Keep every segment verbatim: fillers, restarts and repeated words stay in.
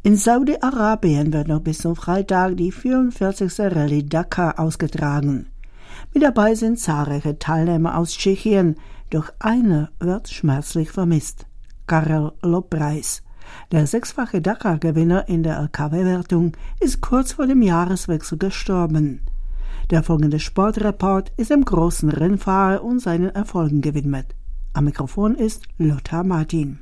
In Saudi-Arabien wird noch bis zum Freitag die vierundvierzigste Rallye Dakar ausgetragen. Mit dabei sind zahlreiche Teilnehmer aus Tschechien, doch einer wird schmerzlich vermisst: Karel Lobreis. Der sechsfache Dakar-Gewinner in der L K W-Wertung ist kurz vor dem Jahreswechsel gestorben. Der folgende Sportreport ist dem großen Rennfahrer und seinen Erfolgen gewidmet. Am Mikrofon ist Lothar Martin.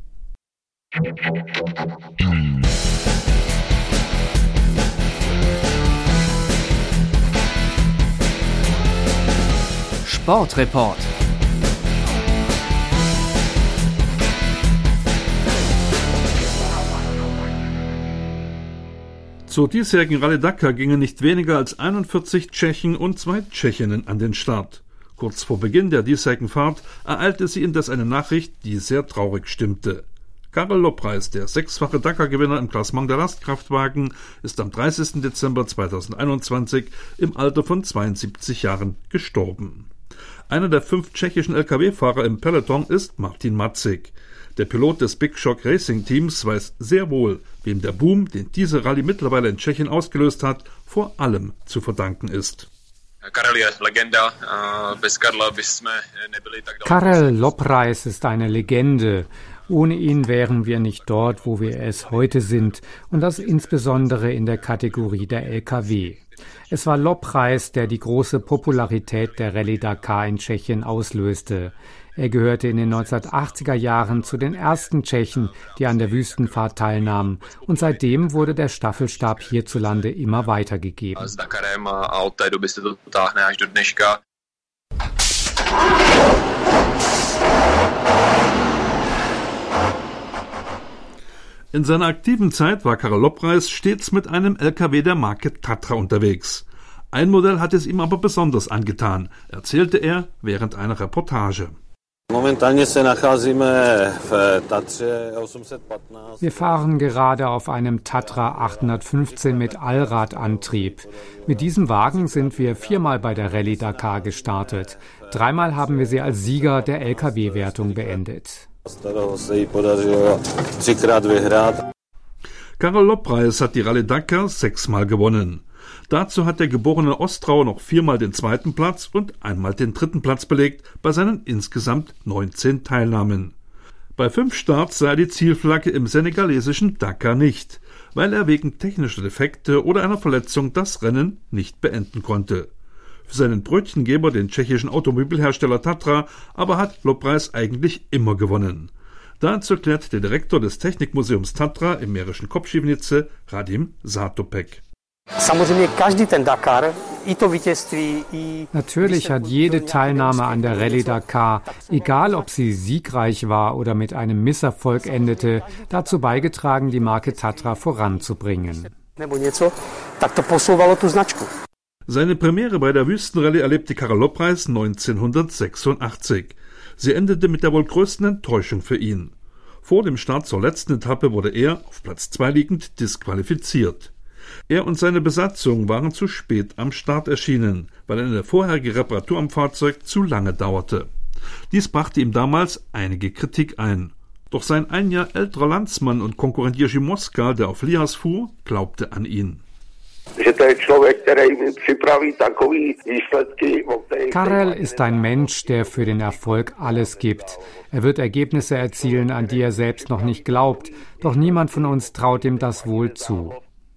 Sportreport. Zur diesjährigen Rallye Dakar gingen nicht weniger als einundvierzig Tschechen und zwei Tschechinnen an den Start. Kurz vor Beginn der diesjährigen Fahrt ereilte sie indes eine Nachricht, die sehr traurig stimmte. Karel Lobreis, der sechsfache Dakar-Gewinner im Klassement der Lastkraftwagen, ist am dreißigsten Dezember zweitausendeinundzwanzig im Alter von zweiundsiebzig Jahren gestorben. Einer der fünf tschechischen L K W-Fahrer im Peloton ist Martin Matzek. Der Pilot des Big Shock Racing Teams weiß sehr wohl, wem der Boom, den diese Rallye mittlerweile in Tschechien ausgelöst hat, vor allem zu verdanken ist. Karel Lobreis ist eine Legende. Ohne ihn wären wir nicht dort, wo wir es heute sind, und das insbesondere in der Kategorie der L K W. Es war Lobreis, der die große Popularität der Rallye Dakar in Tschechien auslöste. Er gehörte in den neunzehnhundertachtziger Jahren zu den ersten Tschechen, die an der Wüstenfahrt teilnahmen, und seitdem wurde der Staffelstab hierzulande immer weitergegeben. In seiner aktiven Zeit war Karel Lobreis stets mit einem L K W der Marke Tatra unterwegs. Ein Modell hat es ihm aber besonders angetan, erzählte er während einer Reportage. Wir fahren gerade auf einem Tatra achthundertfünfzehn mit Allradantrieb. Mit diesem Wagen sind wir viermal bei der Rallye Dakar gestartet. Dreimal haben wir sie als Sieger der L K W-Wertung beendet. Karel Lobreis hat die Rallye Dakar sechsmal gewonnen. Dazu hat der geborene Ostrauer noch viermal den zweiten Platz und einmal den dritten Platz belegt bei seinen insgesamt neunzehn Teilnahmen. Bei fünf Starts sah er die Zielflagge im senegalesischen Dakar nicht, weil er wegen technischer Defekte oder einer Verletzung das Rennen nicht beenden konnte. Für seinen Brötchengeber, den tschechischen Automobilhersteller Tatra, aber hat Lobreis eigentlich immer gewonnen. Dazu erklärt der Direktor des Technikmuseums Tatra im mährischen Kopřivnice, Radim Zatopek. Natürlich hat jede Teilnahme an der Rallye Dakar, egal ob sie siegreich war oder mit einem Misserfolg endete, dazu beigetragen, die Marke Tatra voranzubringen. Seine Premiere bei der Wüstenrallye erlebte Karel Lobreis neunzehnhundertsechsundachtzig. Sie endete mit der wohl größten Enttäuschung für ihn. Vor dem Start zur letzten Etappe wurde er, auf Platz zwei liegend, disqualifiziert. Er und seine Besatzung waren zu spät am Start erschienen, weil eine vorherige Reparatur am Fahrzeug zu lange dauerte. Dies brachte ihm damals einige Kritik ein. Doch sein ein Jahr älterer Landsmann und Konkurrent Jiří Moskal, der auf Lias fuhr, glaubte an ihn. Karel ist ein Mensch, der für den Erfolg alles gibt. Er wird Ergebnisse erzielen, an die er selbst noch nicht glaubt, doch niemand von uns traut ihm das wohl zu.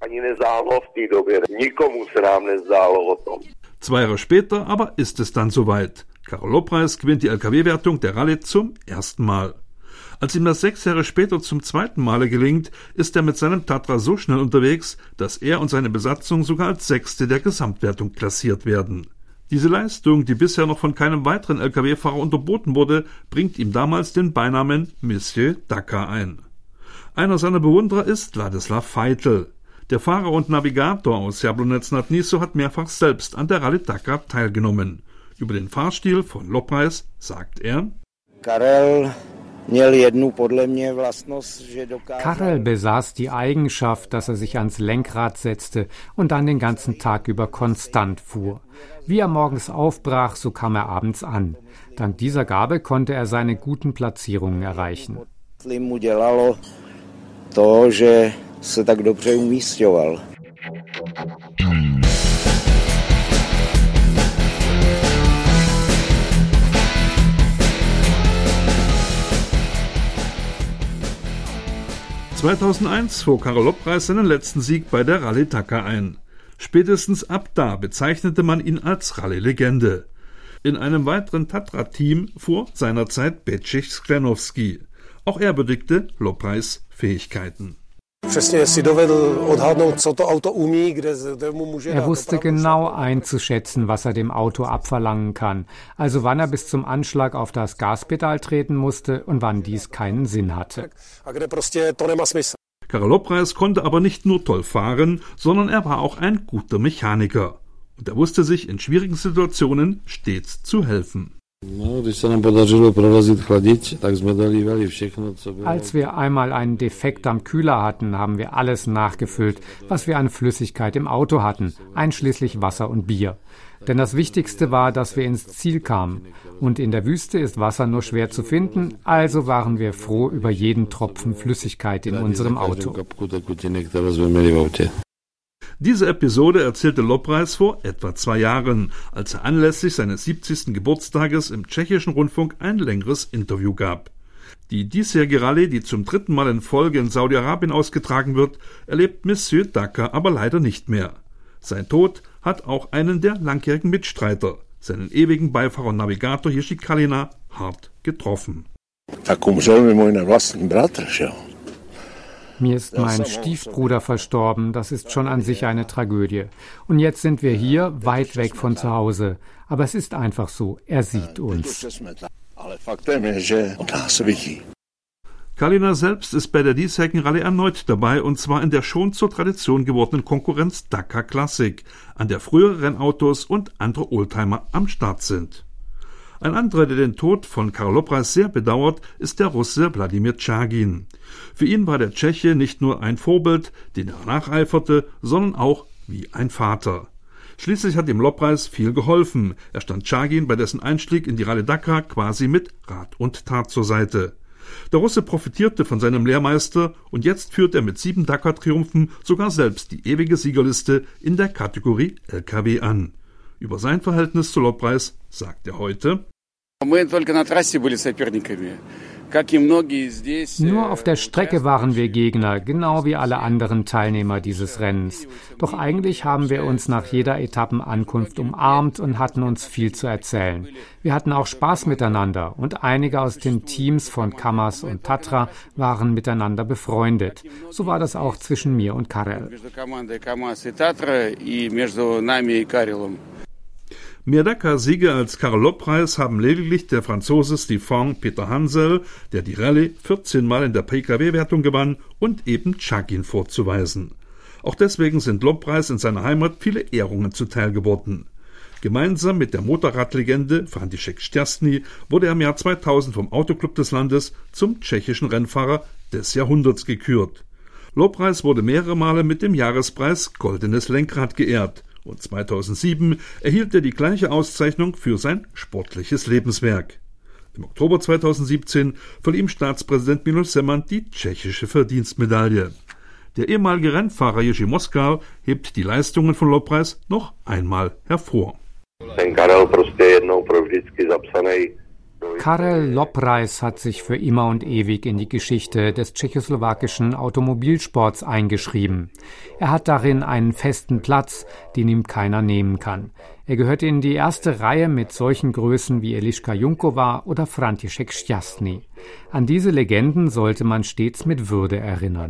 Zwei Jahre später aber ist es dann soweit. Karel Lobreis gewinnt die L K W-Wertung der Rallye zum ersten Mal. Als ihm das sechs Jahre später zum zweiten Male gelingt, ist er mit seinem Tatra so schnell unterwegs, dass er und seine Besatzung sogar als Sechste der Gesamtwertung klassiert werden. Diese Leistung, die bisher noch von keinem weiteren L K W-Fahrer unterboten wurde, bringt ihm damals den Beinamen Monsieur Dakar ein. Einer seiner Bewunderer ist Ladislav Feitel. Der Fahrer und Navigator aus Jablonec nad Nisou hat mehrfach selbst an der Rallye Dakar teilgenommen. Über den Fahrstil von Lobreis sagt er: Karel Karel besaß die Eigenschaft, dass er sich ans Lenkrad setzte und dann den ganzen Tag über konstant fuhr. Wie er morgens aufbrach, so kam er abends an. Dank dieser Gabe konnte er seine guten Platzierungen erreichen. se tak dobře umísťoval. zweitausendeins fuhr Karel Lobpreis seinen letzten Sieg bei der Rallye Dakar ein. Spätestens ab da bezeichnete man ihn als Rallye-Legende. In einem weiteren Tatra-Team fuhr seinerzeit Bedřich Sklenovský. Auch er würdigte Lobpreis' Fähigkeiten. Er wusste genau einzuschätzen, was er dem Auto abverlangen kann, also wann er bis zum Anschlag auf das Gaspedal treten musste und wann dies keinen Sinn hatte. Karel Lobpreis konnte aber nicht nur toll fahren, sondern er war auch ein guter Mechaniker. Und er wusste sich in schwierigen Situationen stets zu helfen. Als wir einmal einen Defekt am Kühler hatten, haben wir alles nachgefüllt, was wir an Flüssigkeit im Auto hatten, einschließlich Wasser und Bier. Denn das Wichtigste war, dass wir ins Ziel kamen. Und in der Wüste ist Wasser nur schwer zu finden, also waren wir froh über jeden Tropfen Flüssigkeit in unserem Auto. Diese Episode erzählte Lobpreis vor etwa zwei Jahren, als er anlässlich seines siebzigsten Geburtstages im tschechischen Rundfunk ein längeres Interview gab. Die diesjährige Rallye, die zum dritten Mal in Folge in Saudi-Arabien ausgetragen wird, erlebt Monsieur Dakar aber leider nicht mehr. Sein Tod hat auch einen der langjährigen Mitstreiter, seinen ewigen Beifahrer und Navigator Jiří Kalina, hart getroffen. Mir ist mein Stiefbruder verstorben, das ist schon an sich eine Tragödie. Und jetzt sind wir hier, weit weg von zu Hause. Aber es ist einfach so, er sieht uns. Kalina selbst ist bei der diesjährigen Rallye erneut dabei, und zwar in der schon zur Tradition gewordenen Konkurrenz Dakar Classic, an der frühere Rennautos und andere Oldtimer am Start sind. Ein anderer, der den Tod von Karel Lobpreis sehr bedauert, ist der Russe Wladimir Tschagin. Für ihn war der Tscheche nicht nur ein Vorbild, dem er nacheiferte, sondern auch wie ein Vater. Schließlich hat ihm Lobpreis viel geholfen. Er stand Tschagin bei dessen Einstieg in die Rallye Dakar quasi mit Rat und Tat zur Seite. Der Russe profitierte von seinem Lehrmeister und jetzt führt er mit sieben Dakar-Triumphen sogar selbst die ewige Siegerliste in der Kategorie L K W an. Über sein Verhältnis zu Lobpreis sagt er heute: Nur auf der Strecke waren wir Gegner, genau wie alle anderen Teilnehmer dieses Rennens. Doch eigentlich haben wir uns nach jeder Etappenankunft umarmt und hatten uns viel zu erzählen. Wir hatten auch Spaß miteinander und einige aus den Teams von Kamaz und Tatra waren miteinander befreundet. So war das auch zwischen mir und Karel. Mehr Dakar-Siege als Karel Lobpreis haben lediglich der Franzose Stefan Peter Hansel, der die Rallye vierzehn Mal in der P K W-Wertung gewann, und eben Tschagin vorzuweisen. Auch deswegen sind Lobpreis in seiner Heimat viele Ehrungen zuteil geworden. Gemeinsam mit der Motorradlegende František Šťastný wurde er im Jahr zweitausend vom Autoclub des Landes zum tschechischen Rennfahrer des Jahrhunderts gekürt. Lobpreis wurde mehrere Male mit dem Jahrespreis Goldenes Lenkrad geehrt. Und zweitausendsieben erhielt er die gleiche Auszeichnung für sein sportliches Lebenswerk. Im Oktober zweitausendsiebzehn verlieh ihm Staatspräsident Miloš Zeman die tschechische Verdienstmedaille. Der ehemalige Rennfahrer Jiří Moskal hebt die Leistungen von Lobpreis noch einmal hervor. Karel Lobpreis hat sich für immer und ewig in die Geschichte des tschechoslowakischen Automobilsports eingeschrieben. Er hat darin einen festen Platz, den ihm keiner nehmen kann. Er gehört in die erste Reihe mit solchen Größen wie Eliška Junkova oder František Šťastný. An diese Legenden sollte man stets mit Würde erinnern.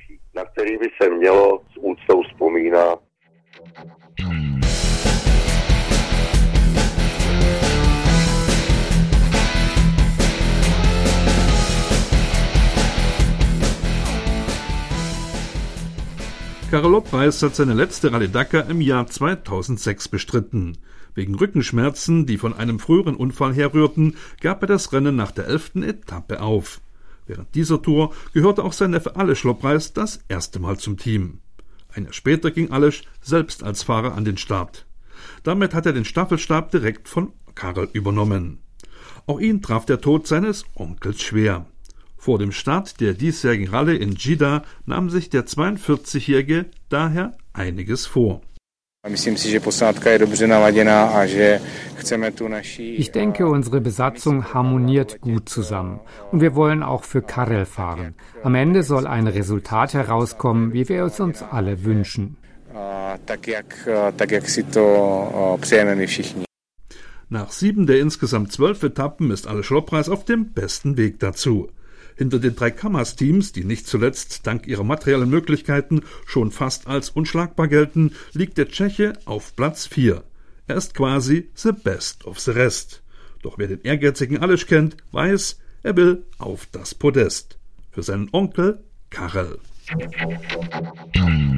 Karel Lobpreis hat seine letzte Rallye Dakar im Jahr zweitausendsechs bestritten. Wegen Rückenschmerzen, die von einem früheren Unfall herrührten, gab er das Rennen nach der elften Etappe auf. Während dieser Tour gehörte auch sein Neffe Aleš Lobpreis das erste Mal zum Team. Ein Jahr später ging Aleš selbst als Fahrer an den Start. Damit hat er den Staffelstab direkt von Karel übernommen. Auch ihn traf der Tod seines Onkels schwer. Vor dem Start der diesjährigen Rallye in Džida nahm sich der zweiundvierzigjährige daher einiges vor. Ich denke, unsere Besatzung harmoniert gut zusammen und wir wollen auch für Karel fahren. Am Ende soll ein Resultat herauskommen, wie wir es uns alle wünschen. Nach sieben der insgesamt zwölf Etappen ist Aleš Loprais auf dem besten Weg dazu. Hinter den drei Kamaz-Teams, die nicht zuletzt dank ihrer materiellen Möglichkeiten schon fast als unschlagbar gelten, liegt der Tscheche auf Platz vier. Er ist quasi the best of the rest. Doch wer den ehrgeizigen Aleš kennt, weiß, er will auf das Podest. Für seinen Onkel Karel.